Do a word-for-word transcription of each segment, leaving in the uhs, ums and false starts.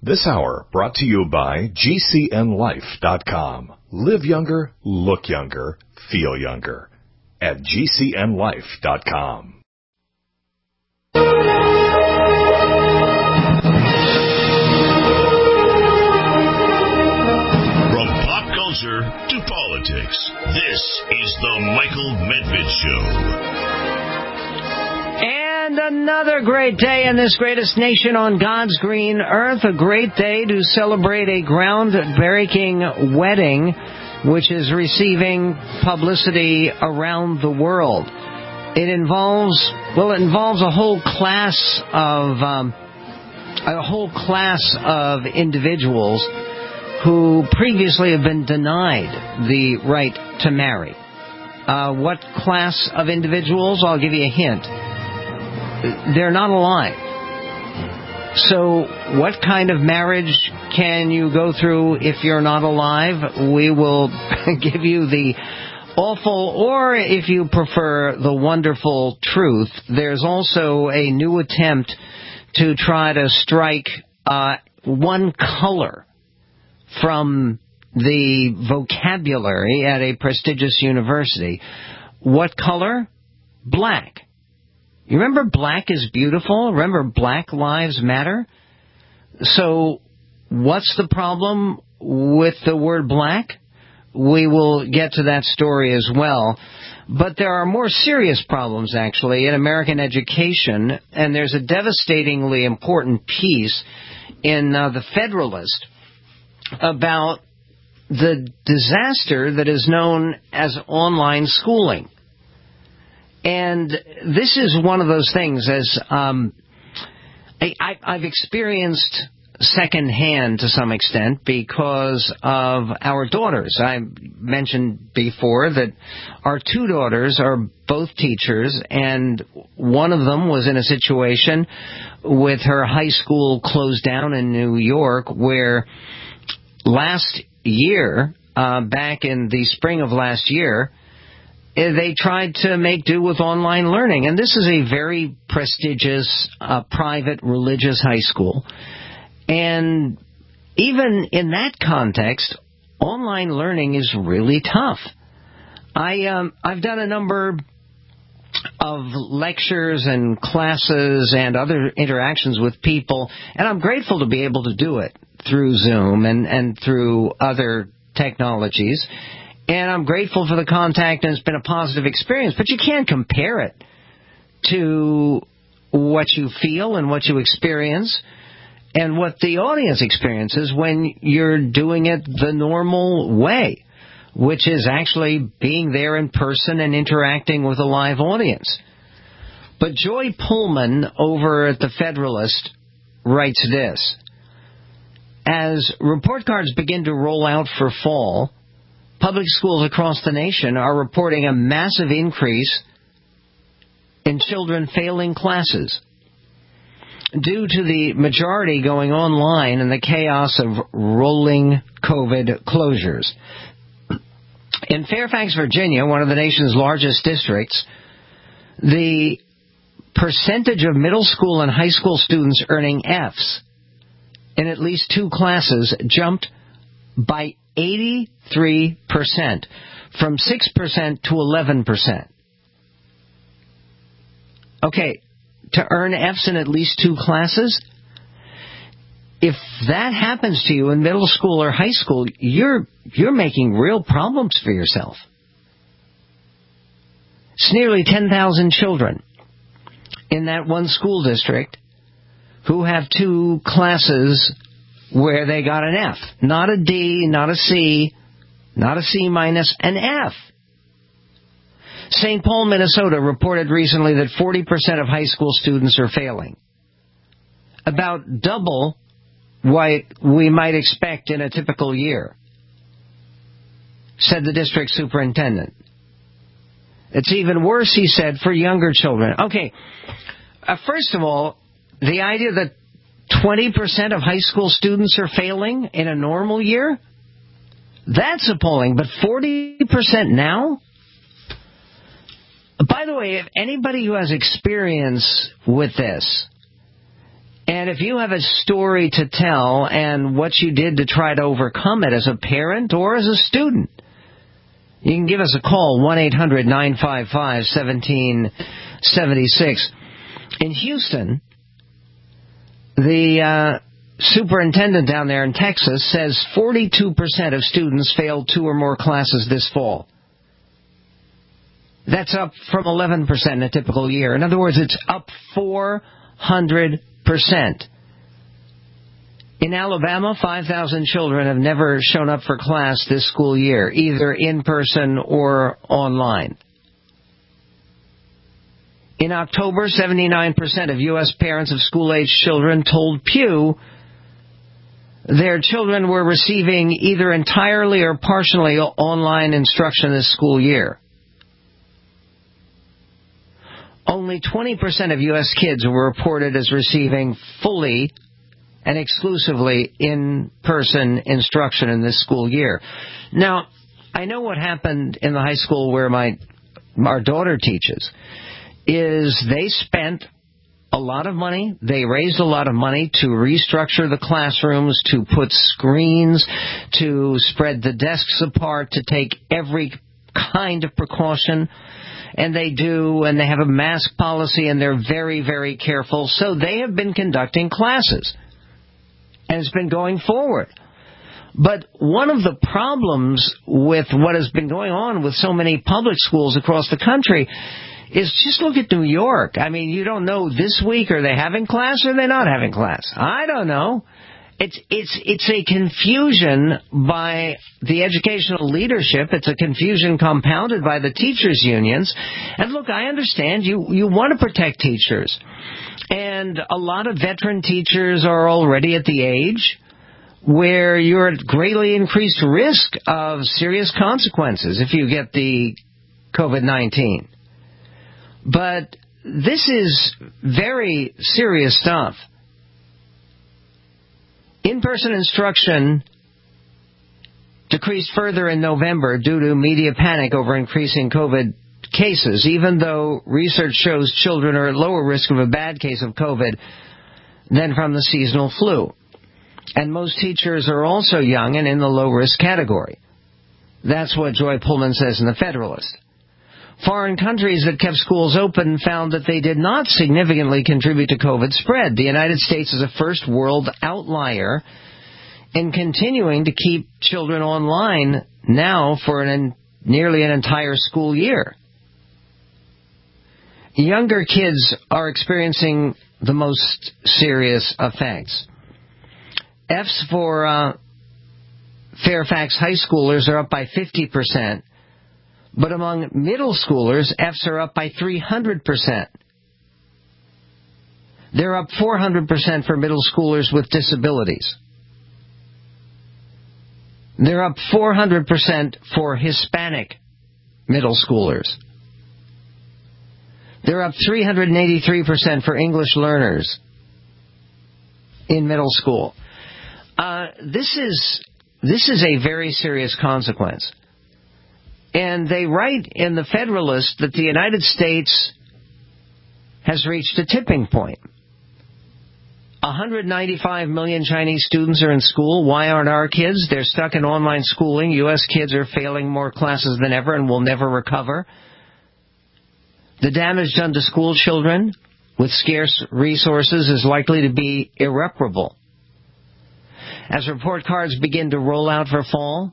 This hour brought to you by G C N life dot com. Live younger, look younger, feel younger at G C N life dot com. From pop culture to politics, this is the Michael Medved Show. And another great day in this greatest nation on God's green earth. A great day to celebrate a groundbreaking wedding, which is receiving publicity around the world. It involves, well, it involves a whole class of, um, a whole class of individuals who previously have been denied the right to marry. Uh, what class of individuals? I'll give you a hint. They're not alive. So what kind of marriage can you go through if you're not alive? We will give you the awful, or if you prefer, the wonderful truth. There's also a new attempt to try to strike uh, one color from the vocabulary at a prestigious university. What color? Black. You remember black is beautiful? Remember Black Lives Matter? So what's the problem with the word black? We will get to that story as well. But there are more serious problems, actually, in American education, and there's a devastatingly important piece in uh, The Federalist about the disaster that is known as online schooling. And this is one of those things, as um, I, I, I've experienced secondhand to some extent because of our daughters. I mentioned before that our two daughters are both teachers, and one of them was in a situation with her high school closed down in New York, where last year, uh, back in the spring of last year, they tried to make do with online learning. And this is a very prestigious, uh, private religious high school. And even in that context, online learning is really tough. I, um, I've done a number of lectures and classes and other interactions with people, and I'm grateful to be able to do it through Zoom and, and through other technologies. And I'm grateful for the contact, and it's been a positive experience. But you can't compare it to what you feel and what you experience and what the audience experiences when you're doing it the normal way, which is actually being there in person and interacting with a live audience. But Joy Pullman over at The Federalist writes this: as report cards begin to roll out for fall, public schools across the nation are reporting a massive increase in children failing classes due to the majority going online and the chaos of rolling COVID closures. In Fairfax, Virginia, one of the nation's largest districts, the percentage of middle school and high school students earning F's in at least two classes jumped by eighty-three percent, from six percent to eleven percent. Okay, to earn F's in at least two classes? If that happens to you in middle school or high school, you're you're making real problems for yourself. It's nearly ten thousand children in that one school district who have two classes where they got an F. Not a D, not a C, not a C minus, an F. Saint Paul, Minnesota reported recently that forty percent of high school students are failing. About double what we might expect in a typical year, said the district superintendent. It's even worse, he said, for younger children. Okay, uh, first of all, the idea that twenty percent of high school students are failing in a normal year? That's appalling. But forty percent now? By the way, if anybody who has experience with this, And if you have a story to tell and what you did to try to overcome it as a parent or as a student, you can give us a call, one eight hundred nine five five one seven seven six. In Houston, the uh, superintendent down there in Texas says forty-two percent of students failed two or more classes this fall. That's up from eleven percent in a typical year. In other words, it's up four hundred percent. In Alabama, five thousand children have never shown up for class this school year, either in person or online. In October, seventy-nine percent of U S parents of school-age children told Pew their children were receiving either entirely or partially online instruction this school year. Only twenty percent of U S kids were reported as receiving fully and exclusively in-person instruction in this school year. Now, I know what happened in the high school where my our daughter teaches is they spent a lot of money. They raised a lot of money to restructure the classrooms, to put screens, to spread the desks apart, to take every kind of precaution. And they do, and they have a mask policy, and they're very, very careful. So they have been conducting classes. And it's been going forward. But one of the problems with what has been going on with so many public schools across the country is just look at New York. I mean, you don't know this week, are they having class or are they not having class? I don't know. It's it's it's a confusion by the educational leadership. It's a confusion compounded by the teachers' unions. And look, I understand you, you want to protect teachers. And a lot of veteran teachers are already at the age where you're at greatly increased risk of serious consequences if you get the COVID nineteen. But this is very serious stuff. In-person instruction decreased further in November due to media panic over increasing COVID cases, even though research shows children are at lower risk of a bad case of COVID than from the seasonal flu. And most teachers are also young and in the low-risk category. That's what Joy Pullman says in The Federalist. Foreign countries that kept schools open found that they did not significantly contribute to COVID spread. The United States is a first world outlier in continuing to keep children online now for an, nearly an entire school year. Younger kids are experiencing the most serious effects. F's for uh, Fairfax high schoolers are up by fifty percent. But among middle schoolers, F's are up by three hundred percent. They're up four hundred percent for middle schoolers with disabilities. They're up four hundred percent for Hispanic middle schoolers. They're up three hundred eighty-three percent for English learners in middle school. Uh, this is this is a very serious consequence. And they write in The Federalist that the United States has reached a tipping point. one hundred ninety-five million Chinese students are in school. Why aren't our kids? They're stuck in online schooling. U S kids are failing more classes than ever and will never recover. The damage done to school children with scarce resources is likely to be irreparable. As report cards begin to roll out for fall,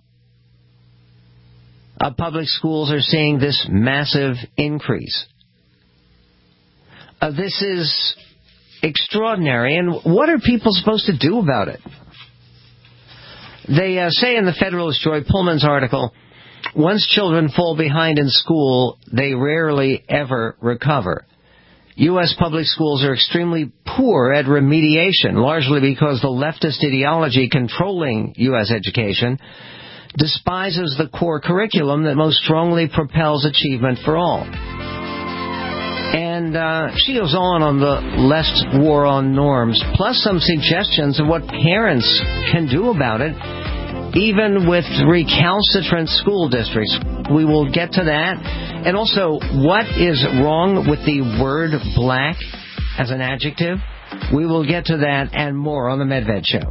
Uh, public schools are seeing this massive increase. Uh, this is extraordinary, and what are people supposed to do about it? They uh, say in the Federalist, Joy Pullman's article, once children fall behind in school, they rarely ever recover. U S public schools are extremely poor at remediation, largely because the leftist ideology controlling U S education despises the core curriculum that most strongly propels achievement for all. And uh, she goes on on the left's war on norms, plus some suggestions of what parents can do about it, even with recalcitrant school districts. We will get to that. And also, what is wrong with the word black as an adjective? We will get to that and more on the Medved Show.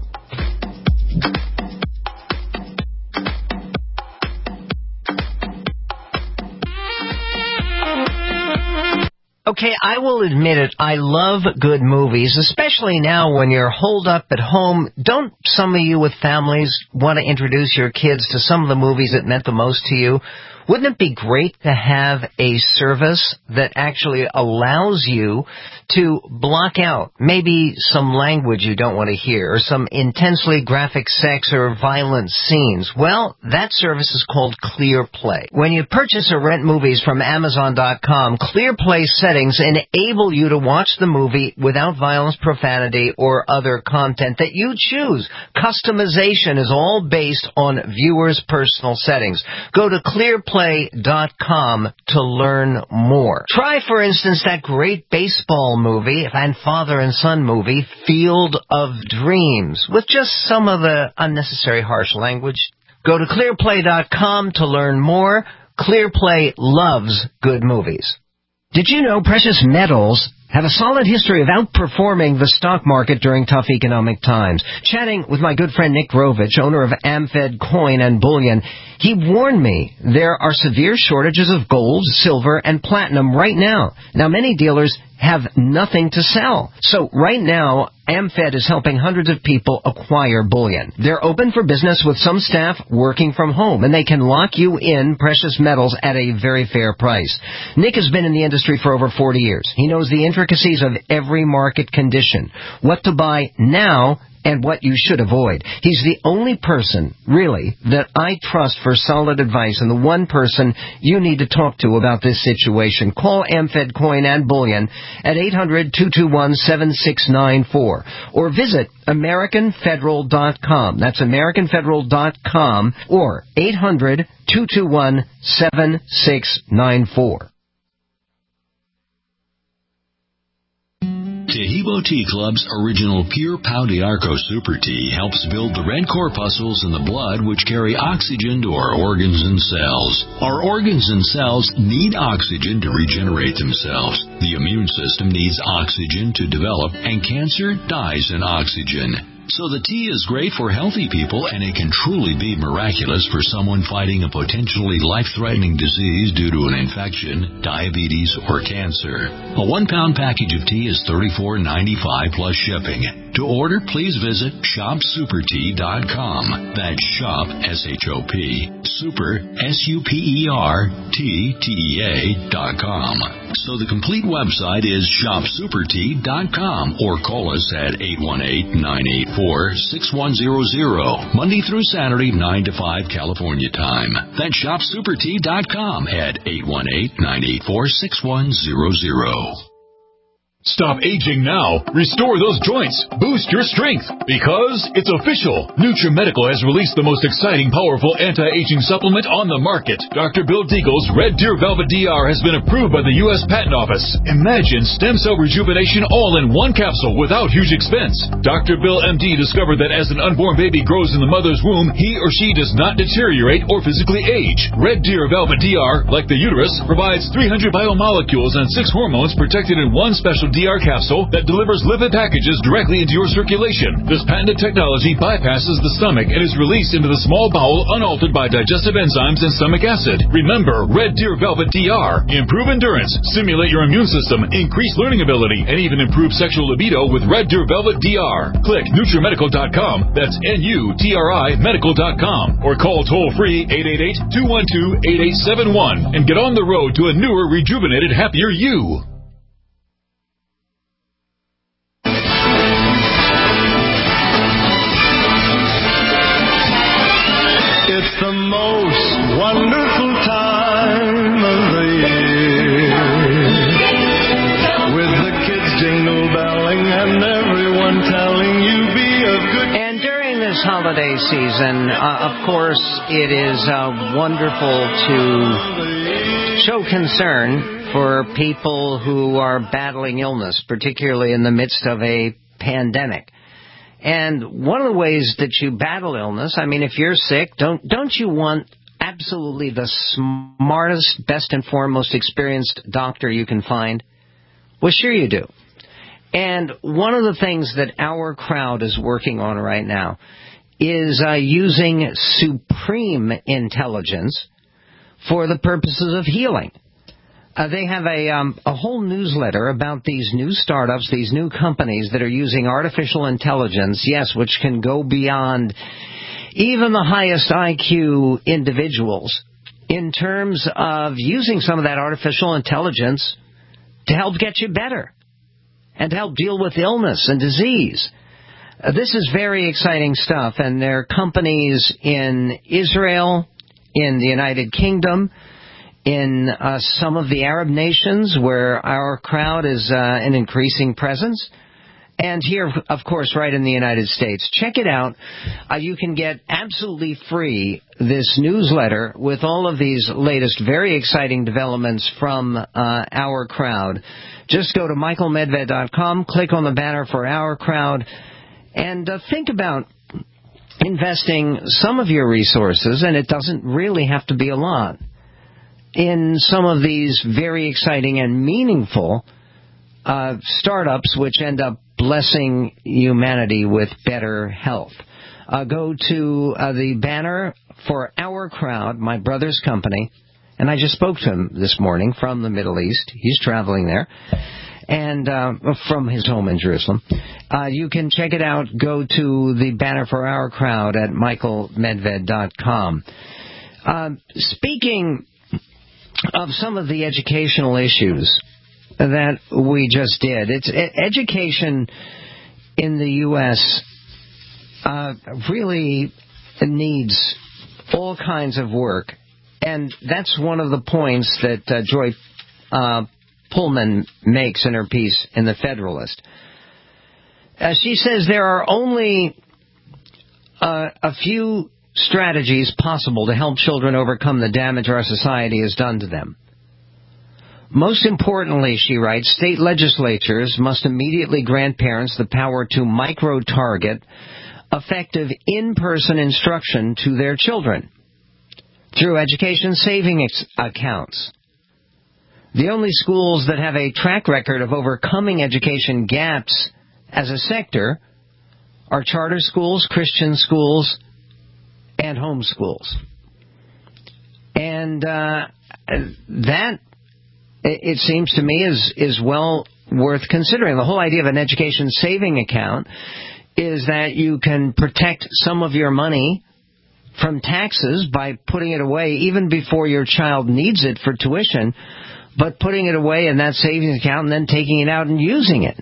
Okay, I will admit it, I love good movies, especially now when you're holed up at home. Don't some of you with families want to introduce your kids to some of the movies that meant the most to you? Wouldn't it be great to have a service that actually allows you to block out maybe some language you don't want to hear or some intensely graphic sex or violent scenes? Well, that service is called ClearPlay. When you purchase or rent movies from Amazon dot com, ClearPlay settings enable you to watch the movie without violence, profanity, or other content that you choose. Customization is all based on viewers' personal settings. Go to ClearPlay dot com to learn more. Try, for instance, that great baseball movie and father and son movie, Field of Dreams, with just some of the unnecessary harsh language. Go to ClearPlay dot com to learn more. ClearPlay loves good movies. Did you know precious metals have a solid history of outperforming the stock market during tough economic times? Chatting with my good friend Nick Grovich, owner of AmFed Coin and Bullion, he warned me there are severe shortages of gold, silver, and platinum right now. Now, many dealers have nothing to sell. So right now, AmFed is helping hundreds of people acquire bullion. They're open for business with some staff working from home, and they can lock you in precious metals at a very fair price. Nick has been in the industry for over forty years. He knows the intricacies of every market condition, what to buy now, and what you should avoid. He's the only person, really, that I trust for solid advice, and the one person you need to talk to about this situation. Call AmFed Coin and Bullion at eight hundred, two two one, seven six nine four or visit American Federal dot com. That's American Federal dot com or eight hundred, two two one, seven six nine four. Tehibo Tea Club's original Pure Pau d'Arco Super Tea helps build the red corpuscles in the blood which carry oxygen to our organs and cells. Our organs and cells need oxygen to regenerate themselves. The immune system needs oxygen to develop, and cancer dies in oxygen. So the tea is great for healthy people, and it can truly be miraculous for someone fighting a potentially life-threatening disease due to an infection, diabetes, or cancer. A one-pound package of tea is thirty-four ninety-five plus shipping. To order, please visit shop super tea dot com. That's shop, S H O P, super, S U P E R, T, T E A dot com. So the complete website is shop super tea dot com, or call us at eight one eight, nine eight four, six one zero zero, Monday through Saturday, nine to five California time. That's shop super tea dot com at eight one eight, nine eight four, six one zero zero. Stop aging now. Restore those joints. Boost your strength. Because it's official. NutriMedical has released the most exciting, powerful anti-aging supplement on the market. Doctor Bill Deagle's Red Deer Velvet D R has been approved by the U S Patent Office. Imagine stem cell rejuvenation all in one capsule without huge expense. Doctor Bill M D discovered that as an unborn baby grows in the mother's womb, he or she does not deteriorate or physically age. Red Deer Velvet D R, like the uterus, provides three hundred biomolecules and six hormones protected in one special D R capsule that delivers lipid packages directly into your circulation. This patented technology bypasses the stomach and is released into the small bowel unaltered by digestive enzymes and stomach acid. Remember, Red Deer Velvet D R. Improve endurance, stimulate your immune system, increase learning ability, and even improve sexual libido with Red Deer Velvet D R. Click NutriMedical dot com. That's N U T R I medical dot com. Or call toll-free eight eight eight, two one two, eight eight seven one and get on the road to a newer, rejuvenated, happier you. It's the most wonderful time of the year, with the kids jingle belling and everyone telling you be of good. And during this holiday season, uh, of course, it is uh, wonderful to show concern for people who are battling illness, particularly in the midst of a pandemic. And one of the ways that you battle illness, I mean, if you're sick, don't don't you want absolutely the smartest, best informed, most experienced doctor you can find? Well, sure you do. And one of the things that our crowd is working on right now is uh, using supreme intelligence for the purposes of healing. Uh, they have a, um, a whole newsletter about these new startups, these new companies that are using artificial intelligence, yes, which can go beyond even the highest I Q individuals in terms of using some of that artificial intelligence to help get you better and to help deal with illness and disease. Uh, this is very exciting stuff, and there are companies in Israel, in the United Kingdom, in uh, some of the Arab nations where our crowd is uh, an increasing presence, and here, of course, right in the United States. Check it out. Uh, you can get absolutely free this newsletter with all of these latest very exciting developments from uh, our crowd. Just go to michael medved dot com, click on the banner for our crowd, and uh, think about investing some of your resources, and it doesn't really have to be a lot, in some of these very exciting and meaningful uh, startups which end up blessing humanity with better health. Uh, go to uh, the banner for our crowd, my brother's company, and I just spoke to him this morning from the Middle East. He's traveling there, and uh, from his home in Jerusalem. Uh, you can check it out. Go to the banner for our crowd at michael medved dot com. Uh, speaking of some of the educational issues that we just did, it's education in the U S uh, really needs all kinds of work, and that's one of the points that uh, Joy uh, Pullman makes in her piece in The Federalist. Uh, she says there are only uh, a few strategies possible to help children overcome the damage our society has done to them. Most importantly, she writes, state legislatures must immediately grant parents the power to micro-target effective in-person instruction to their children through education savings accounts. The only schools that have a track record of overcoming education gaps as a sector are charter schools, Christian schools, and homeschools. And uh, that, it seems to me, is, is well worth considering. The whole idea of an education saving account is that you can protect some of your money from taxes by putting it away even before your child needs it for tuition, but putting it away in that savings account and then taking it out and using it.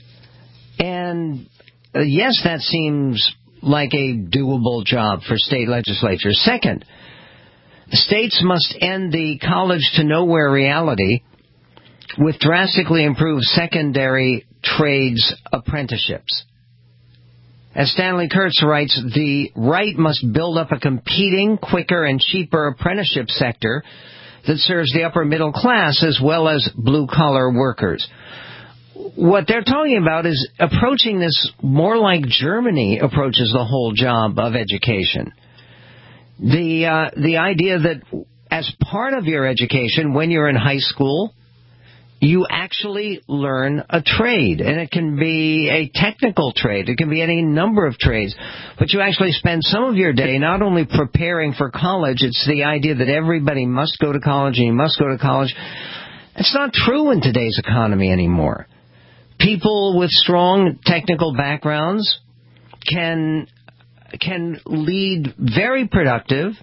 And uh, yes, that seems like a doable job for state legislatures. Second, states must end the college-to-nowhere reality with drastically improved secondary trades apprenticeships. As Stanley Kurtz writes, the right must build up a competing, quicker, and cheaper apprenticeship sector that serves the upper middle class as well as blue-collar workers. What they're talking about is approaching this more like Germany approaches the whole job of education. The uh, the idea that as part of your education, when you're in high school, you actually learn a trade, and it can be a technical trade. It can be any number of trades, but you actually spend some of your day not only preparing for college. It's the idea that everybody must go to college and you must go to college. It's not true in today's economy anymore. People with strong technical backgrounds can can lead very productive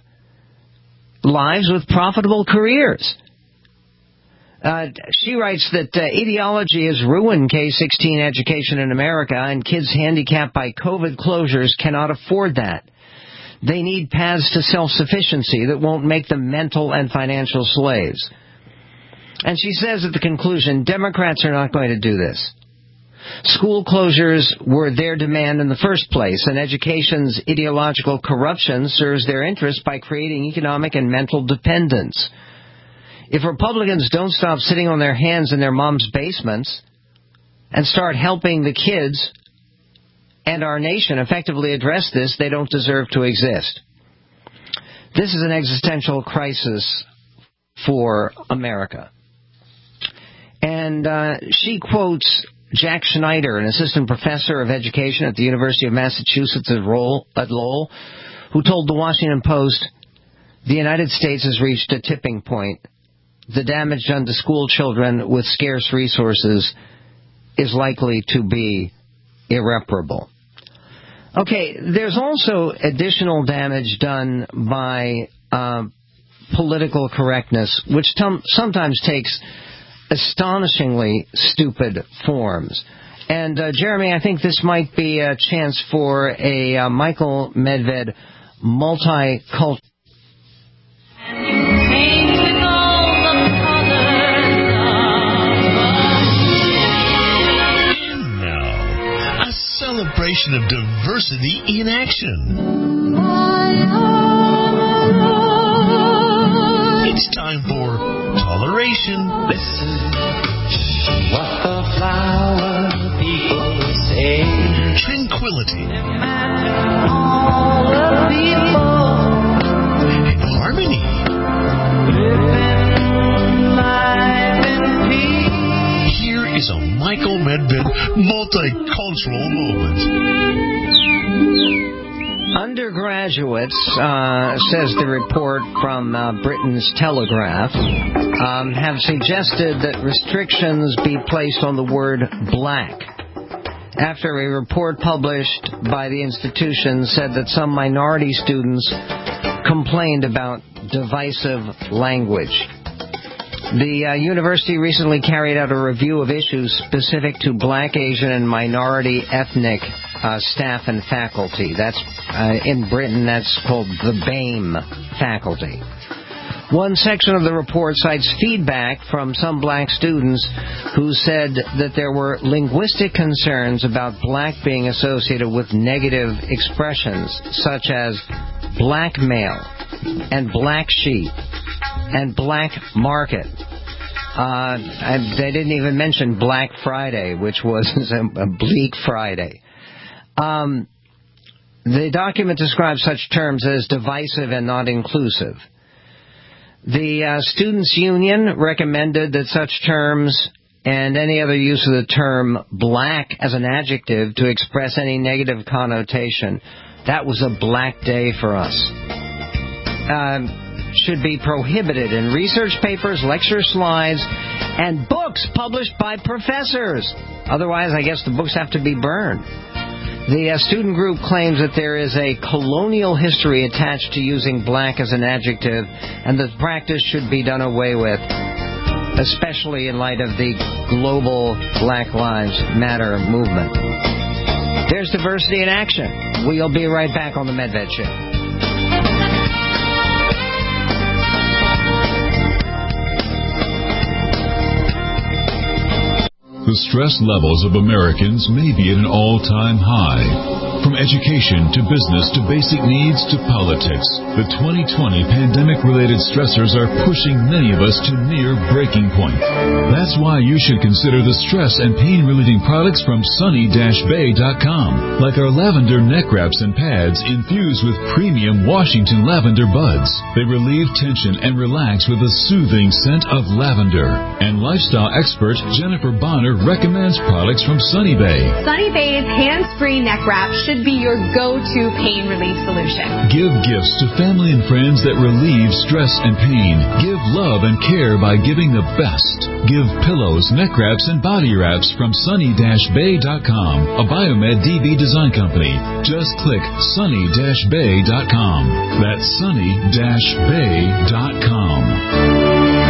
lives with profitable careers. Uh, she writes that uh, ideology has ruined K sixteen education in America, and kids handicapped by COVID closures cannot afford that. They need paths to self-sufficiency that won't make them mental and financial slaves. And she says at the conclusion, Democrats are not going to do this. School closures were their demand in the first place, and education's ideological corruption serves their interest by creating economic and mental dependence. If Republicans don't stop sitting on their hands in their mom's basements and start helping the kids and our nation effectively address this, they don't deserve to exist. This is an existential crisis for America. And uh, she quotes Jack Schneider, an assistant professor of education at the University of Massachusetts at Lowell, who told the Washington Post, the United States has reached a tipping point. The damage done to school children with scarce resources is likely to be irreparable. Okay, there's also additional damage done by uh, political correctness, which t- sometimes takes astonishingly stupid forms. And, uh, Jeremy, I think this might be a chance for a uh, Michael Medved multicultural. Celebration of diversity in action. It's time for toleration. Listen what the flower people say. Tranquility. All the people and harmony. Living life in peace. Here is a Michael Medved multicultural moment. Undergraduates, uh, says the report from uh, Britain's Telegraph, um, have suggested that restrictions be placed on the word black after a report published by the institution said that some minority students complained about divisive language. The uh, university recently carried out a review of issues specific to black, Asian, and minority ethnic uh, staff and faculty. That's uh, in Britain, that's called the BAME faculty. One section of the report cites feedback from some black students who said that there were linguistic concerns about black being associated with negative expressions such as blackmail and black sheep and black market. Uh, I, they didn't even mention Black Friday, which was a, a bleak Friday. Um, the document describes such terms as divisive and not inclusive. The uh, Students' Union recommended that such terms and any other use of the term black as an adjective to express any negative connotation, that was a black day for us. Um, should be prohibited in research papers, lecture slides, and books published by professors. Otherwise, I guess the books have to be burned. The uh, student group claims that there is a colonial history attached to using black as an adjective, and that practice should be done away with, especially in light of the global Black Lives Matter movement. There's diversity in action. We'll be right back on the Medved Show. The stress levels of Americans may be at an all-time high. From education to business to basic needs to politics, the twenty twenty pandemic-related stressors are pushing many of us to near breaking point. That's why you should consider the stress and pain-relieving products from sunny dash bay dot com, like our lavender neck wraps and pads infused with premium Washington lavender buds. They relieve tension and relax with a soothing scent of lavender. And lifestyle expert Jennifer Bonner recommends products from Sunny Bay. Sunny Bay's hands-free neck wrap should be your go-to pain relief solution. Give gifts to family and friends that relieve stress and pain. Give love and care by giving the best. Give pillows, neck wraps, and body wraps from sunny dash bay dot com, a Biomed D B design company. Just click sunny dash bay dot com. That's sunny dash bay dot com.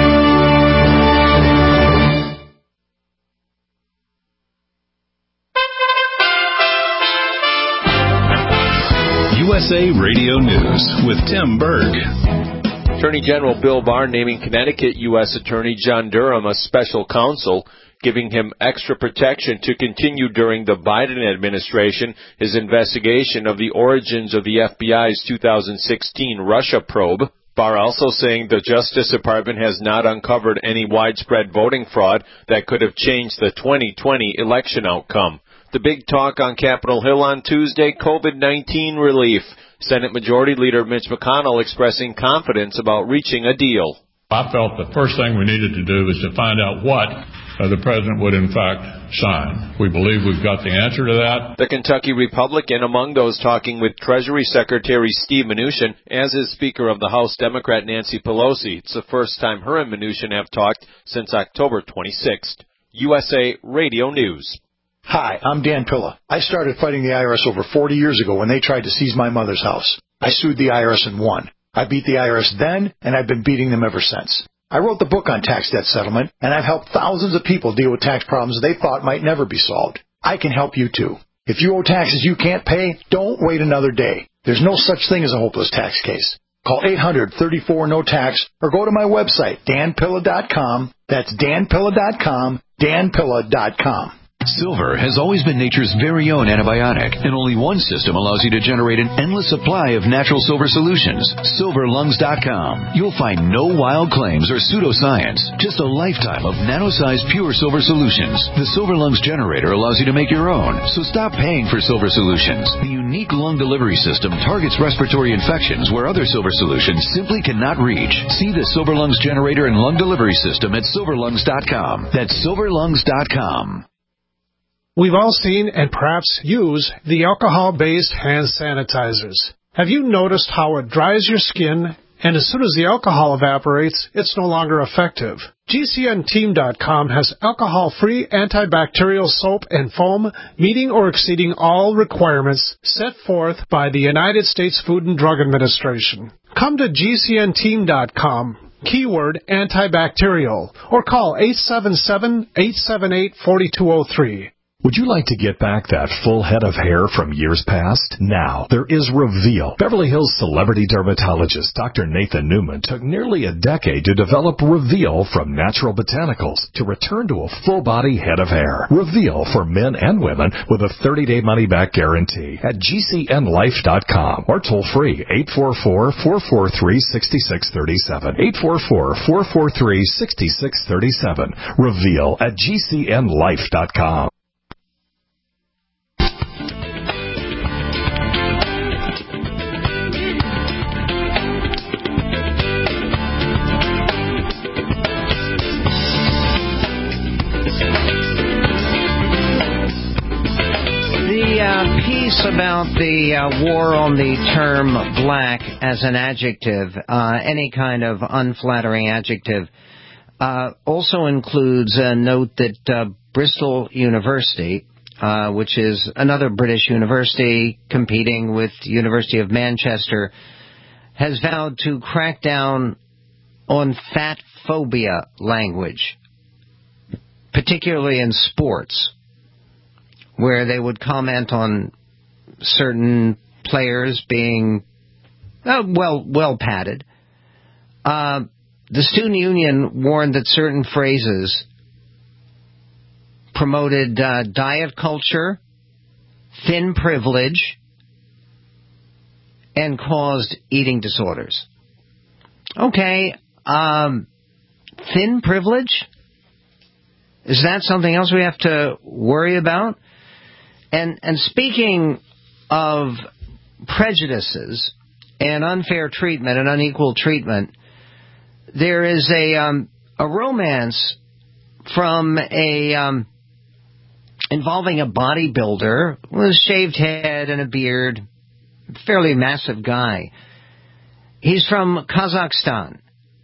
U S A Radio News with Tim Berg. Attorney General Bill Barr naming Connecticut U S Attorney John Durham a special counsel, giving him extra protection to continue during the Biden administration his investigation of the origins of the F B I's two thousand sixteen Russia probe. Barr also saying the Justice Department has not uncovered any widespread voting fraud that could have changed the twenty twenty election outcome. The big talk on Capitol Hill on Tuesday, COVID nineteen relief. Senate Majority Leader Mitch McConnell expressing confidence about reaching a deal. I felt the first thing we needed to do was to find out what uh, the president would in fact sign. We believe we've got the answer to that. The Kentucky Republican among those talking with Treasury Secretary Steve Mnuchin, as is Speaker of the House Democrat Nancy Pelosi. It's the first time her and Mnuchin have talked since October twenty-sixth. U S A Radio News. Hi, I'm Dan Pilla. I started fighting the I R S over forty years ago when they tried to seize my mother's house. I sued the I R S and won. I beat the I R S then, and I've been beating them ever since. I wrote the book on tax debt settlement, and I've helped thousands of people deal with tax problems they thought might never be solved. I can help you too. If you owe taxes you can't pay, don't wait another day. There's no such thing as a hopeless tax case. Call eight hundred, thirty-four, no tax or go to my website, dan pilla dot com. That's dan pilla dot com, dan pilla dot com. Silver has always been nature's very own antibiotic, and only one system allows you to generate an endless supply of natural silver solutions. silver lungs dot com. You'll find no wild claims or pseudoscience, just a lifetime of nano-sized pure silver solutions. The Silver Lungs generator allows you to make your own, so stop paying for silver solutions. The unique lung delivery system targets respiratory infections where other silver solutions simply cannot reach. See the Silver Lungs generator and lung delivery system at silver lungs dot com. That's silver lungs dot com. We've all seen and perhaps use the alcohol-based hand sanitizers. Have you noticed how it dries your skin, and as soon as the alcohol evaporates, it's no longer effective? G C N team dot com has alcohol-free antibacterial soap and foam meeting or exceeding all requirements set forth by the United States Food and Drug Administration. Come to G C N team dot com. Keyword antibacterial, or call eight seven seven, eight seven eight, four two zero three. Would you like to get back that full head of hair from years past? Now, there is Reveal. Beverly Hills celebrity dermatologist Doctor Nathan Newman took nearly a decade to develop Reveal from natural botanicals to return to a full-body head of hair. Reveal for men and women with a thirty-day money-back guarantee at G C N life dot com or toll-free eight four four, four four three, six six three seven. eight four four, four four three, six six three seven. Reveal at G C N life dot com. Piece about the uh, war on the term black as an adjective, uh, any kind of unflattering adjective, uh, also includes a note that uh, Bristol University, uh, which is another British university competing with University of Manchester, has vowed to crack down on fat phobia language, particularly in sports, where they would comment on certain players being uh, well well padded. Uh, the student union warned that certain phrases promoted uh, diet culture, thin privilege, and caused eating disorders. Okay, um, thin privilege? Is that something else we have to worry about? And and speaking of prejudices and unfair treatment and unequal treatment, there is a um, a romance from a um, involving a bodybuilder with a shaved head and a beard, fairly massive guy. He's from Kazakhstan,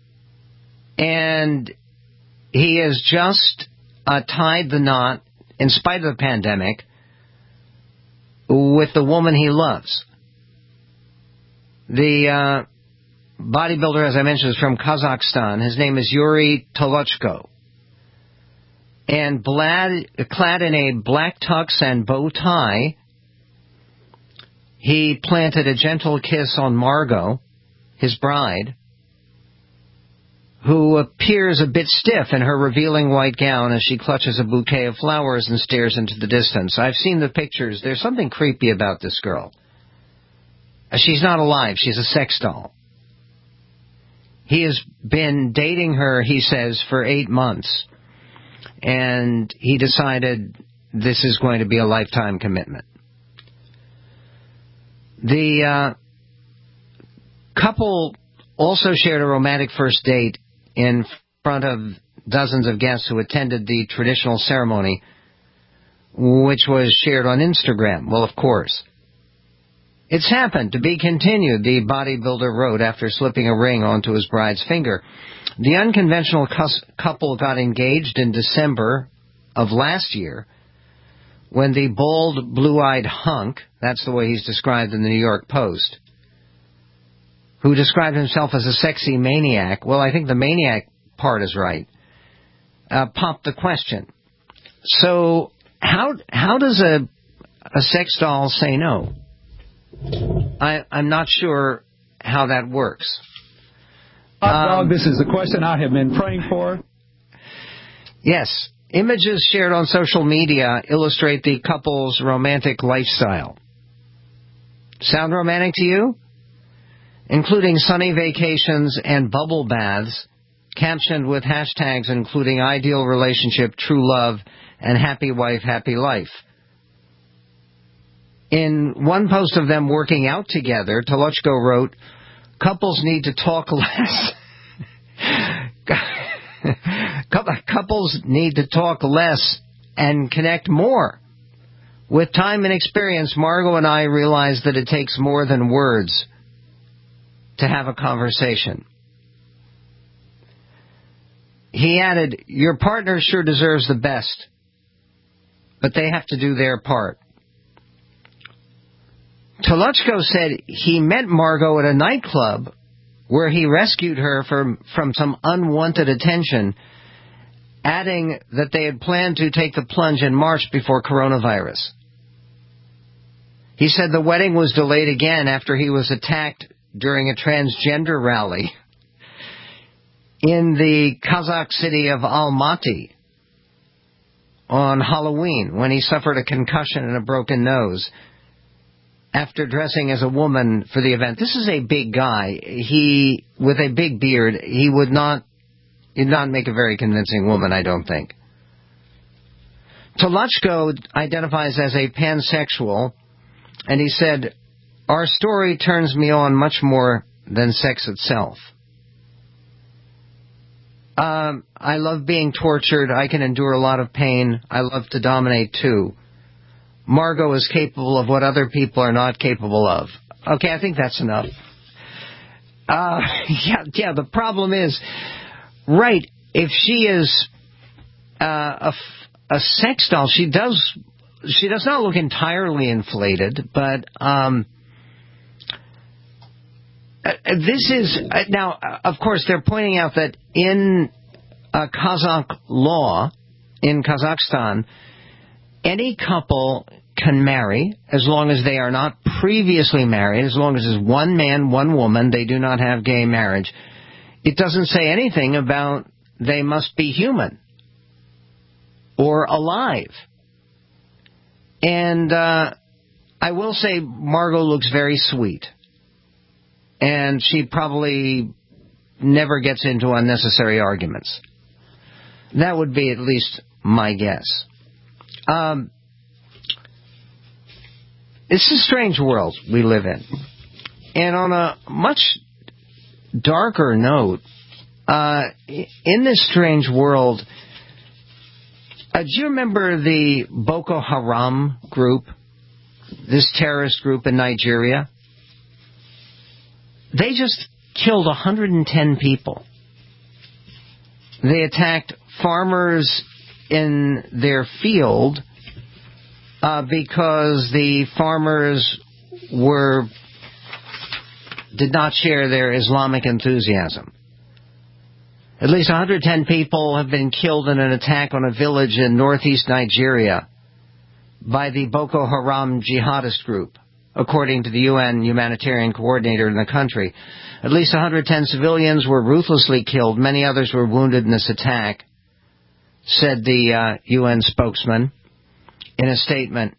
and he has just uh, tied the knot, in spite of the pandemic, with the woman he loves. The uh, bodybuilder, as I mentioned, is from Kazakhstan. His name is Yuri Tolochko. And blad, clad in a black tux and bow tie, he planted a gentle kiss on Margot, his bride, who appears a bit stiff in her revealing white gown as she clutches a bouquet of flowers and stares into the distance. I've seen the pictures. There's something creepy about this girl. She's not alive. She's a sex doll. He has been dating her, he says, for eight months. And he decided this is going to be a lifetime commitment. The uh, couple also shared a romantic first date in front of dozens of guests who attended the traditional ceremony, which was shared on Instagram. Well, of course. It's happened. To be continued, the bodybuilder wrote after slipping a ring onto his bride's finger. The unconventional couple got engaged in December of last year when the bald, blue-eyed hunk, that's the way he's described in the New York Post, who described himself as a sexy maniac, well, I think the maniac part is right, uh, popped the question. So how how does a a sex doll say no? I, I'm not sure how that works. Hot dog, um, this is the question I have been praying for. Yes. Images shared on social media illustrate the couple's romantic lifestyle. Sound romantic to you? Including sunny vacations and bubble baths, captioned with hashtags including ideal relationship, true love, and happy wife, happy life. In one post of them working out together, Toluchko wrote, couples need to talk less. Couples need to talk less and connect more. With time and experience, Margot and I realized that it takes more than words to have a conversation. He added, your partner sure deserves the best, but they have to do their part. Toluchko said he met Margot at a nightclub where he rescued her from, from some unwanted attention, adding that they had planned to take the plunge in March before coronavirus. He said the wedding was delayed again after he was attacked during a transgender rally in the Kazakh city of Almaty on Halloween when he suffered a concussion and a broken nose after dressing as a woman for the event. This is a big guy. He, with a big beard, he would not, he'd not make a very convincing woman, I don't think. Toluchko identifies as a pansexual, and he said, our story turns me on much more than sex itself. Um, I love being tortured. I can endure a lot of pain. I love to dominate, too. Margot is capable of what other people are not capable of. Okay, I think that's enough. Uh, yeah, yeah, the problem is, right, if she is uh, a, a sex doll, she does, she does not look entirely inflated, but um, this is, now, of course, they're pointing out that in uh, Kazakh law, in Kazakhstan, any couple can marry as long as they are not previously married, as long as it's one man, one woman, they do not have gay marriage. It doesn't say anything about they must be human or alive. And uh, I will say Margot looks very sweet. And she probably never gets into unnecessary arguments. That would be at least my guess. Um, it's a strange world we live in. And on a much darker note, uh, in this strange world, uh, do you remember the Boko Haram group, this terrorist group in Nigeria? They just killed one hundred ten people. They attacked farmers in their field uh, because the farmers were did not share their Islamic enthusiasm. At least one hundred ten people have been killed in an attack on a village in northeast Nigeria by the Boko Haram jihadist group, according to the U N humanitarian coordinator in the country. At least one hundred ten civilians were ruthlessly killed. Many others were wounded in this attack, said the uh, U N spokesman in a statement.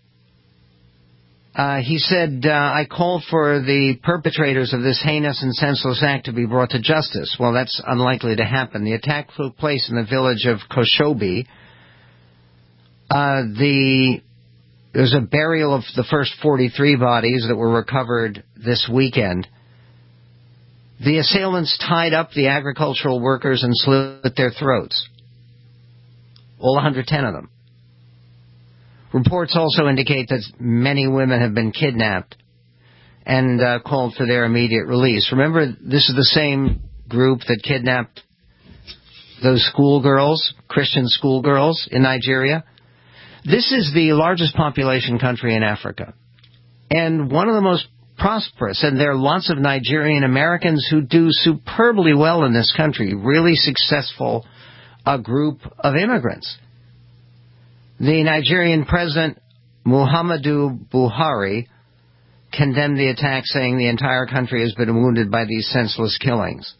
Uh, he said, uh, I called for the perpetrators of this heinous and senseless act to be brought to justice. Well, that's unlikely to happen. The attack took place in the village of Koshobi. Uh, the There's a burial of the first forty-three bodies that were recovered this weekend. The assailants tied up the agricultural workers and slit their throats. All one hundred ten of them. Reports also indicate that many women have been kidnapped and uh, called for their immediate release. Remember, this is the same group that kidnapped those schoolgirls, Christian schoolgirls in Nigeria. This is the largest population country in Africa, and one of the most prosperous, and there are lots of Nigerian Americans who do superbly well in this country, really successful, a group of immigrants. The Nigerian President, Muhammadu Buhari, condemned the attack, saying the entire country has been wounded by these senseless killings.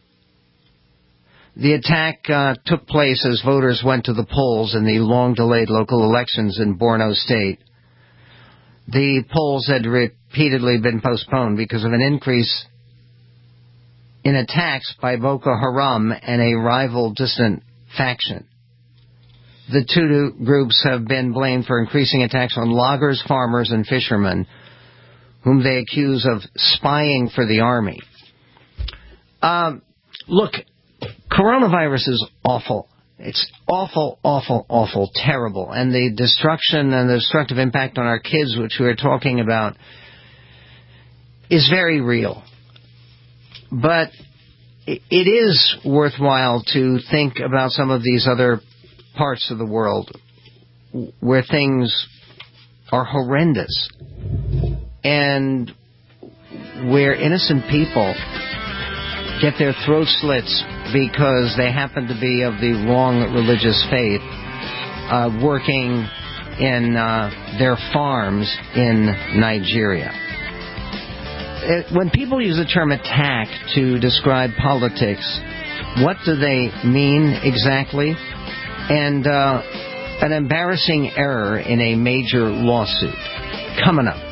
The attack uh, took place as voters went to the polls in the long-delayed local elections in Borno State. The polls had repeatedly been postponed because of an increase in attacks by Boko Haram and a rival distant faction. The two groups have been blamed for increasing attacks on loggers, farmers, and fishermen, whom they accuse of spying for the army. Um, look, coronavirus is awful. It's awful, awful, awful, terrible. And the destruction and the destructive impact on our kids, which we were talking about, is very real. But it is worthwhile to think about some of these other parts of the world where things are horrendous and where innocent people get their throats slit because they happen to be of the wrong religious faith, uh, working in uh, their farms in Nigeria. It, when people use the term attack to describe politics, what do they mean exactly? And uh, an embarrassing error in a major lawsuit. Coming up.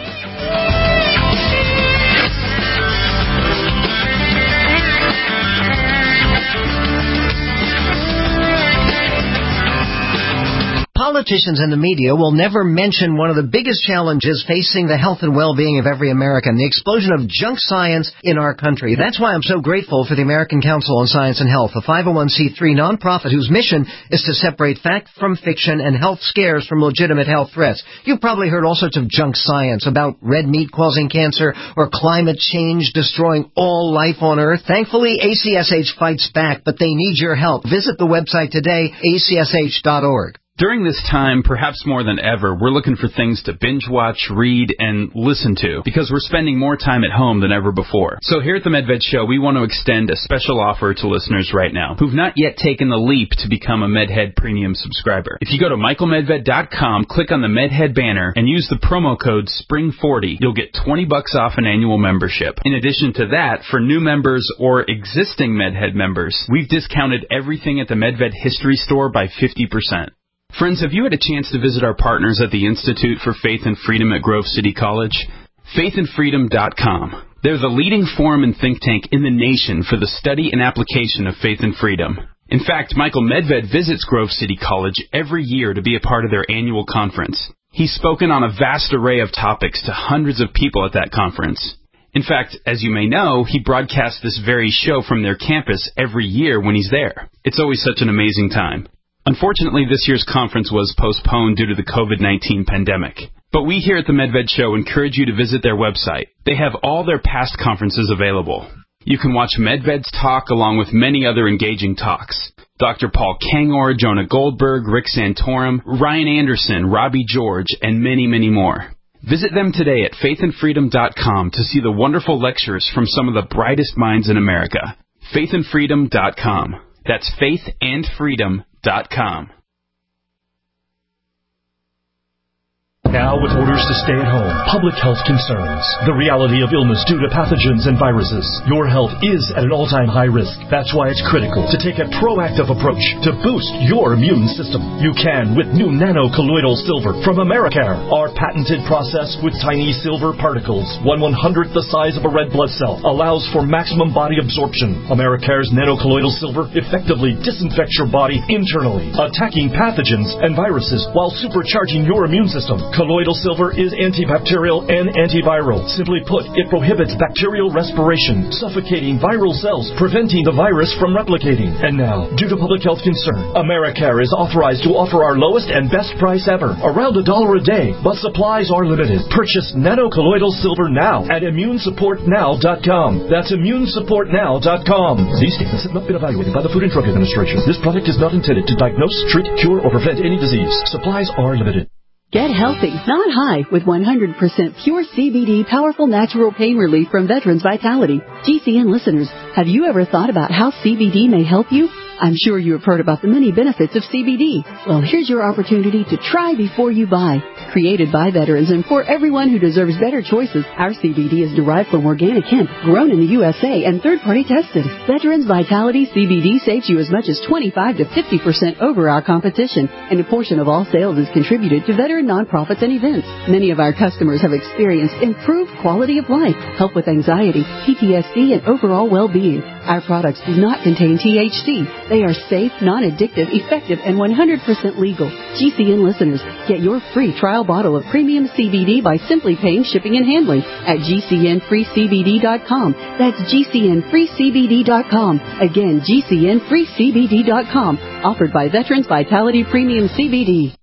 Politicians and the media will never mention one of the biggest challenges facing the health and well-being of every American, the explosion of junk science in our country. That's why I'm so grateful for the American Council on Science and Health, a five oh one c three nonprofit whose mission is to separate fact from fiction and health scares from legitimate health threats. You've probably heard all sorts of junk science about red meat causing cancer or climate change destroying all life on Earth. Thankfully, A C S H fights back, but they need your help. Visit the website today, A C S H dot org. During this time, perhaps more than ever, we're looking for things to binge watch, read, and listen to, because we're spending more time at home than ever before. So here at the MedVed Show, we want to extend a special offer to listeners right now who've not yet taken the leap to become a MedHead Premium subscriber. If you go to Michael Medved dot com, click on the MedHead banner, and use the promo code spring forty, you'll get twenty bucks off an annual membership. In addition to that, for new members or existing MedHead members, we've discounted everything at the MedVed History Store by fifty percent. Friends, have you had a chance to visit our partners at the Institute for Faith and Freedom at Grove City College? faith and freedom dot com. They're the leading forum and think tank in the nation for the study and application of faith and freedom. In fact, Michael Medved visits Grove City College every year to be a part of their annual conference. He's spoken on a vast array of topics to hundreds of people at that conference. In fact, as you may know, he broadcasts this very show from their campus every year when he's there. It's always such an amazing time. Unfortunately, this year's conference was postponed due to the COVID nineteen pandemic. But we here at the MedVed Show encourage you to visit their website. They have all their past conferences available. You can watch MedVed's talk along with many other engaging talks. Doctor Paul Kangor, Jonah Goldberg, Rick Santorum, Ryan Anderson, Robbie George, and many, many more. Visit them today at faith and freedom dot com to see the wonderful lectures from some of the brightest minds in America. faith and freedom dot com. That's faith and freedom dot com. Now, with orders to stay at home, public health concerns, the reality of illness due to pathogens and viruses, your health is at an all-time high risk. That's why it's critical to take a proactive approach to boost your immune system. You can with new nano-colloidal silver from Americare. Our patented process with tiny silver particles, one one-hundredth the size of a red blood cell, allows for maximum body absorption. Americare's nano-colloidal silver effectively disinfects your body internally, attacking pathogens and viruses while supercharging your immune system. Colloidal silver is antibacterial and antiviral. Simply put, it prohibits bacterial respiration, suffocating viral cells, preventing the virus from replicating. And now, due to public health concern, Americare is authorized to offer our lowest and best price ever, around a dollar a day, but supplies are limited. Purchase nanocolloidal silver now at immune support now dot com. That's immune support now dot com. These statements have not been evaluated by the Food and Drug Administration. This product is not intended to diagnose, treat, cure, or prevent any disease. Supplies are limited. Get healthy, not high, with one hundred percent pure C B D powerful natural pain relief from Veterans Vitality. G C N listeners, have you ever thought about how C B D may help you? I'm sure you have heard about the many benefits of C B D. Well, here's your opportunity to try before you buy. Created by veterans and for everyone who deserves better choices, our C B D is derived from organic hemp, grown in the U S A and third-party tested. Veterans Vitality C B D saves you as much as twenty-five to fifty percent over our competition, and a portion of all sales is contributed to veteran nonprofits and events. Many of our customers have experienced improved quality of life, help with anxiety, P T S D, and overall well-being. Our products do not contain T H C. They are safe, non-addictive, effective, and one hundred percent legal. G C N listeners, get your free trial bottle of premium C B D by simply paying shipping and handling at G C N free C B D dot com. That's G C N free C B D dot com. Again, G C N free C B D dot com. Offered by Veterans Vitality Premium C B D.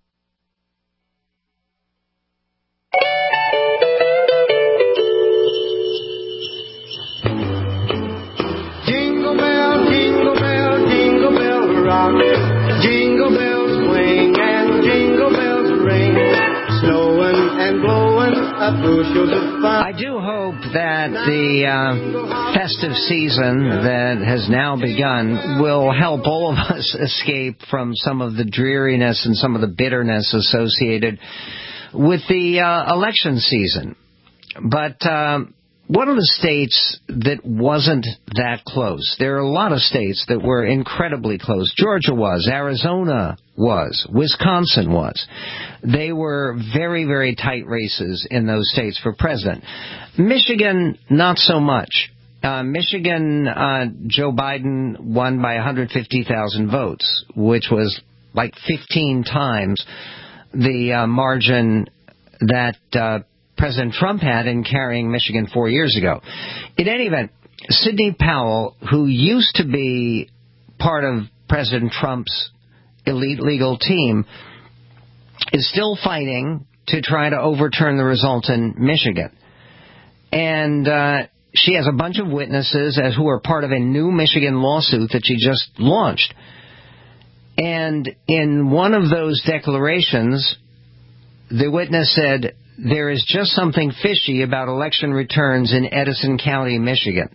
Jingle bell, jingle bell, jingle bell rock. Jingle bells swing and jingle bells ring. Snowing and blowing up bushels of fun. I do hope that the uh, festive season that has now begun will help all of us escape from some of the dreariness and some of the bitterness associated with the uh, election season. But uh, one of the states that wasn't that close, there are a lot of states that were incredibly close. Georgia was, Arizona was, Wisconsin was. They were very, very tight races in those states for president. Michigan, not so much. Uh, Michigan, uh, Joe Biden won by one hundred fifty thousand votes, which was like fifteen times the uh, margin that uh, President Trump had in carrying Michigan four years ago. In any event, Sidney Powell, who used to be part of President Trump's elite legal team, is still fighting to try to overturn the result in Michigan. And uh, she has a bunch of witnesses as who are part of a new Michigan lawsuit that she just launched. And in one of those declarations, the witness said, there is just something fishy about election returns in Edison County, Michigan.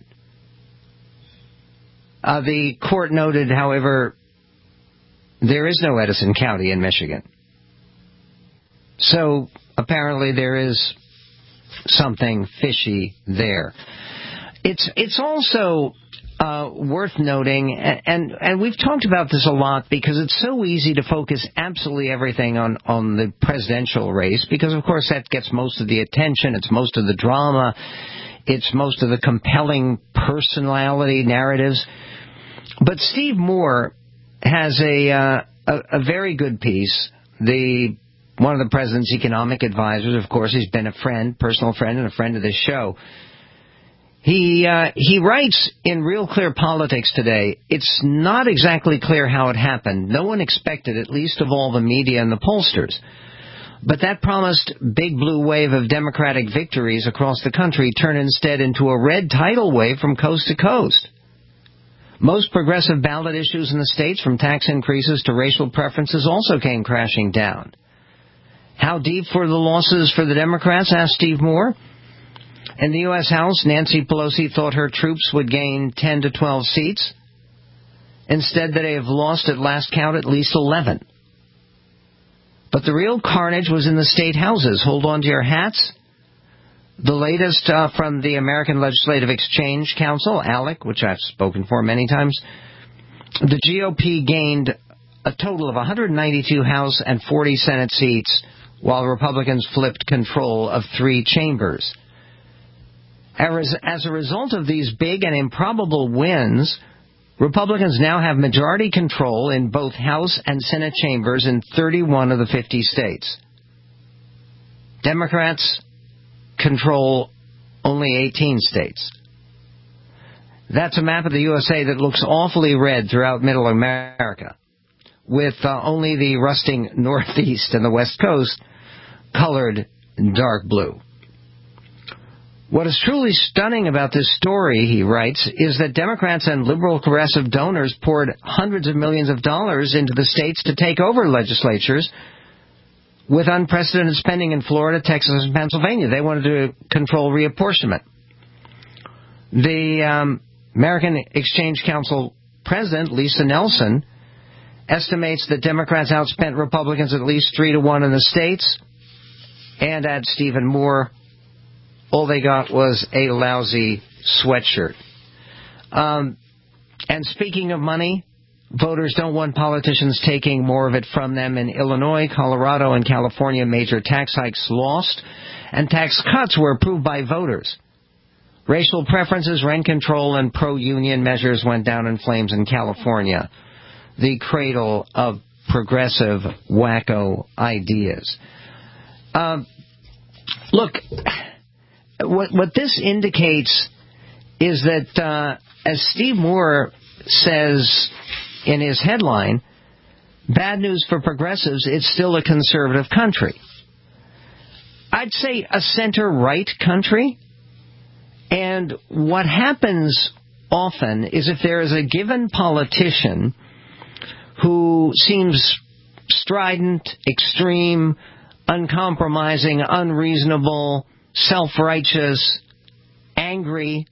Uh, the court noted, however, there is no Edison County in Michigan. So apparently there is something fishy there. It's it's also uh, worth noting, and and we've talked about this a lot because it's so easy to focus absolutely everything on, on the presidential race because, of course, that gets most of the attention, it's most of the drama, it's most of the compelling personality narratives. But Steve Moore has a uh, a, a very good piece. The one of the president's economic advisors, of course, he's been a friend, personal friend, and a friend of this show. He uh, he writes in Real Clear Politics today, it's not exactly clear how it happened. No one expected it, least of all the media and the pollsters. But that promised big blue wave of Democratic victories across the country turned instead into a red tidal wave from coast to coast. Most progressive ballot issues in the states, from tax increases to racial preferences, also came crashing down. How deep were the losses for the Democrats, asked Steve Moore. In the U S House, Nancy Pelosi thought her troops would gain ten to twelve seats. Instead, they have lost at last count at least eleven. But the real carnage was in the state houses. Hold on to your hats. The latest uh, from the American Legislative Exchange Council, ALEC, which I've spoken for many times, the G O P gained a total of one hundred ninety-two House and forty Senate seats, while Republicans flipped control of three chambers. As a result of these big and improbable wins, Republicans now have majority control in both House and Senate chambers in thirty-one of the fifty states. Democrats control only eighteen states. That's a map of the U S A that looks awfully red throughout Middle America, with uh, only the rusting Northeast and the West Coast colored dark blue. What is truly stunning about this story, he writes, is that Democrats and liberal progressive donors poured hundreds of millions of dollars into the states to take over legislatures with unprecedented spending in Florida, Texas, and Pennsylvania. They wanted to control reapportionment. The um, American Exchange Council president, Lisa Nelson, estimates that Democrats outspent Republicans at least three to one in the states, and adds Stephen Moore, all they got was a lousy sweatshirt. Um, and speaking of money, voters don't want politicians taking more of it from them. In Illinois, Colorado, and California, major tax hikes lost, and tax cuts were approved by voters. Racial preferences, rent control, and pro-union measures went down in flames in California, the cradle of progressive wacko ideas. Um, look, what, what this indicates is that, uh, as Steve Moore says in his headline, bad news for progressives, it's still a conservative country. I'd say a center-right country. And what happens often is if there is a given politician who seems strident, extreme, uncompromising, unreasonable, self-righteous, angry,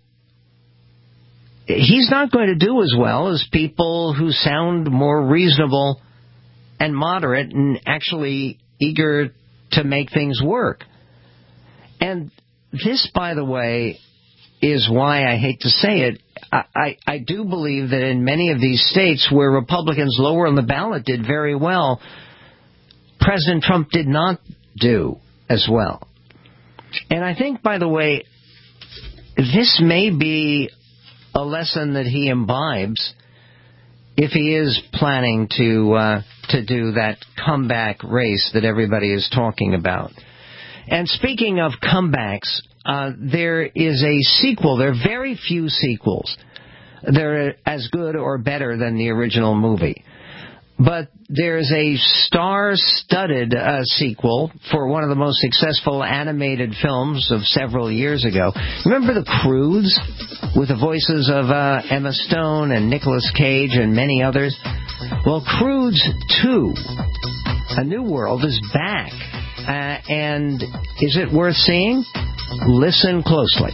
he's not going to do as well as people who sound more reasonable and moderate and actually eager to make things work. And this, by the way, is why I hate to say it. I, I, I do believe that in many of these states where Republicans lower on the ballot did very well, President Trump did not do as well. And I think, by the way, this may be a lesson that he imbibes if he is planning to uh, to do that comeback race that everybody is talking about. And speaking of comebacks, uh, there is a sequel. There are very few sequels that are as good or better than the original movie. But there's a star-studded uh, sequel for one of the most successful animated films of several years ago. Remember The Croods, with the voices of uh, Emma Stone and Nicolas Cage and many others? Well, Croods two, A New World, is back. Uh, and is it worth seeing? Listen closely.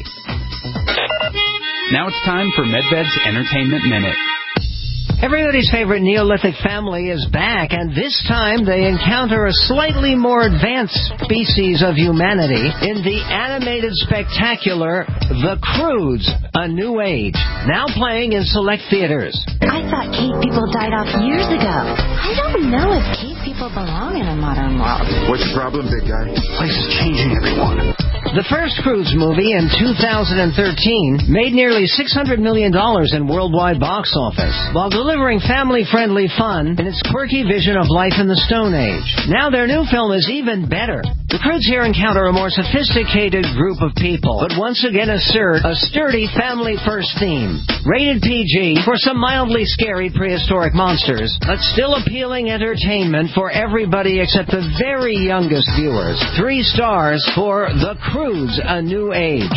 Now it's time for MedVed's Entertainment Minute. Everybody's favorite Neolithic family is back, and this time they encounter a slightly more advanced species of humanity in the animated spectacular The Croods, A New Age, now playing in select theaters. I thought cave people died off years ago. I don't know if cave people belong in a modern world. What's your problem, big guy? This place is changing everyone. The first Croods movie in two thousand thirteen made nearly six hundred million dollars in worldwide box office, while delivering family-friendly fun in its quirky vision of life in the Stone Age. Now their new film is even better. The Croods here encounter a more sophisticated group of people, but once again assert a sturdy family-first theme. Rated P G for some mildly scary prehistoric monsters, but still appealing entertainment for everybody except the very youngest viewers. Three stars for The Croods, A New Age.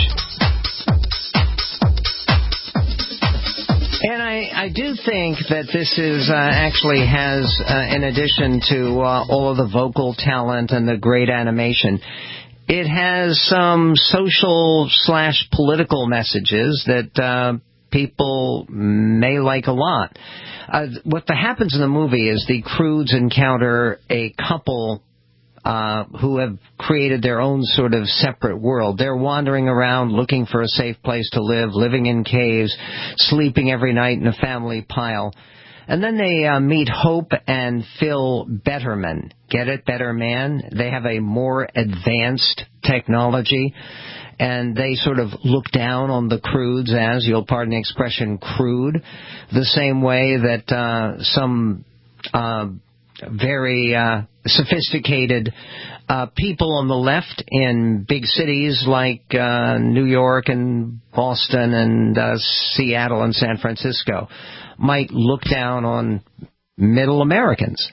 And I, I do think that this is uh, actually has, uh, in addition to uh, all of the vocal talent and the great animation, it has some social slash political messages that uh, people may like a lot. Uh, what the, happens in the movie is the Croods encounter a couple Uh, who have created their own sort of separate world. They're wandering around looking for a safe place to live, living in caves, sleeping every night in a family pile. And then they uh, meet Hope and Phil Betterman. Get it, Better Man? They have a more advanced technology, and they sort of look down on the Croods as, you'll pardon the expression, crude, the same way that uh, some... Uh, very uh, sophisticated uh, people on the left in big cities like uh, New York and Boston and uh, Seattle and San Francisco might look down on middle Americans.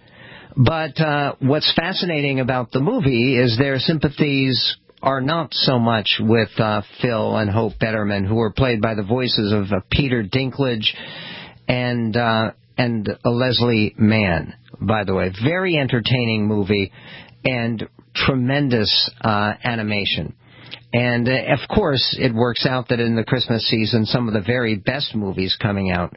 But uh, what's fascinating about the movie is their sympathies are not so much with uh, Phil and Hope Betterman, who are played by the voices of uh, Peter Dinklage and uh, and uh, Leslie Mann, by the way. Very entertaining movie and tremendous uh, animation. And, uh, of course, it works out that in the Christmas season, some of the very best movies coming out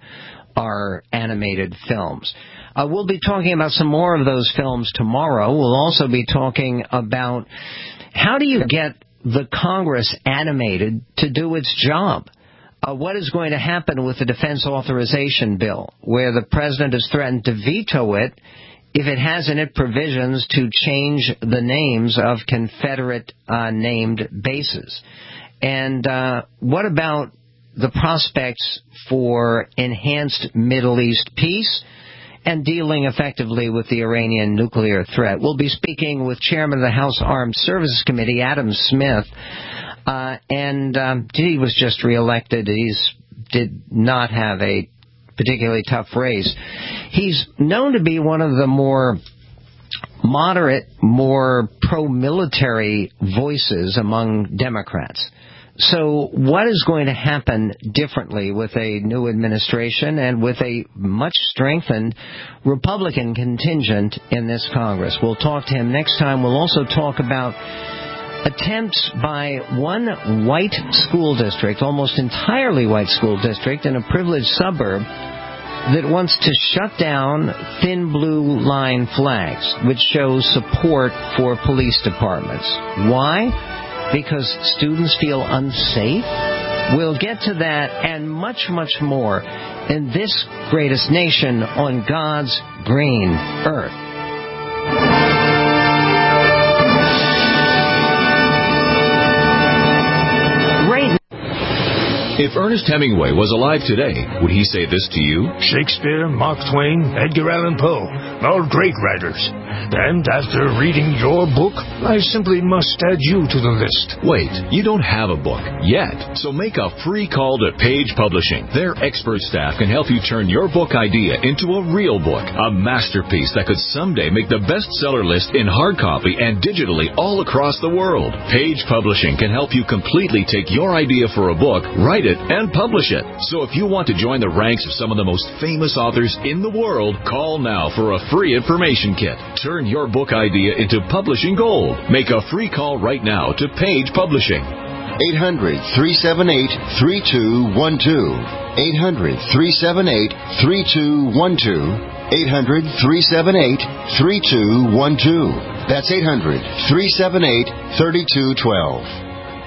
are animated films. Uh, we'll be talking about some more of those films tomorrow. We'll also be talking about how do you get the Congress animated to do its job? Uh, what is going to happen with the Defense Authorization Bill, where the President has threatened to veto it if it has in it provisions to change the names of Confederate-named uh, bases? And uh, what about the prospects for enhanced Middle East peace and dealing effectively with the Iranian nuclear threat? We'll be speaking with Chairman of the House Armed Services Committee, Adam Smith, uh, and um, he was just reelected. He did not have a particularly tough race. He's known to be one of the more moderate, more pro-military voices among Democrats. So what is going to happen differently with a new administration and with a much strengthened Republican contingent in this Congress? We'll talk to him next time. We'll also talk about attempts by one white school district, almost entirely white school district in a privileged suburb, that wants to shut down thin blue line flags, which shows support for police departments. Why? Because students feel unsafe? We'll get to that and much, much more in this greatest nation on God's green earth. If Ernest Hemingway was alive today, would he say this to you? Shakespeare, Mark Twain, Edgar Allan Poe, all great writers. And after reading your book, I simply must add you to the list. Wait, you don't have a book yet. So make a free call to Page Publishing. Their expert staff can help you turn your book idea into a real book, a masterpiece that could someday make the bestseller list in hard copy and digitally all across the world. Page Publishing can help you completely take your idea for a book, write it, and publish it. So if you want to join the ranks of some of the most famous authors in the world, call now for a free information kit. Turn your book idea into publishing gold. Make a free call right now to Page Publishing. eight hundred, three seven eight, three two one two. eight hundred, three seven eight, three two one two. eight hundred, three seven eight, three two one two. That's eight hundred, three seven eight, three two one two.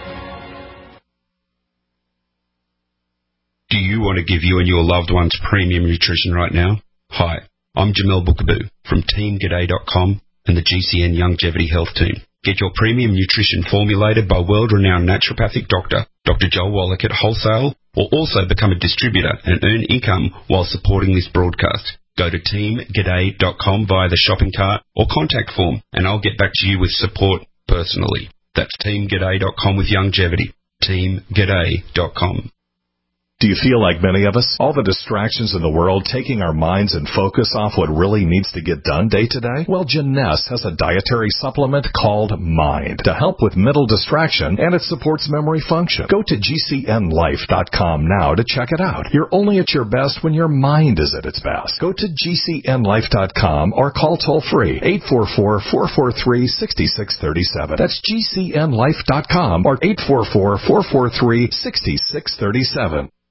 Do you want to give you and your loved ones premium nutrition right now? Hi, I'm Jamel Bookaboo from Team G'day dot com and the G C N Longevity Health Team. Get your premium nutrition formulated by world-renowned naturopathic doctor, Doctor Joel Wallach at wholesale, or also become a distributor and earn income while supporting this broadcast. Go to Team G'day dot com via the shopping cart or contact form, and I'll get back to you with support personally. That's Team G'day dot com with longevity. Team G'day dot com. Do you feel like many of us? All the distractions in the world taking our minds and focus off what really needs to get done day to day? Well, Jeunesse has a dietary supplement called Mind to help with mental distraction, and it supports memory function. Go to G C N life dot com now to check it out. You're only at your best when your mind is at its best. Go to G C N life dot com or call toll-free eight four four, four four three, six six three seven. That's G C N life dot com or eight four four, four four three, six six three seven.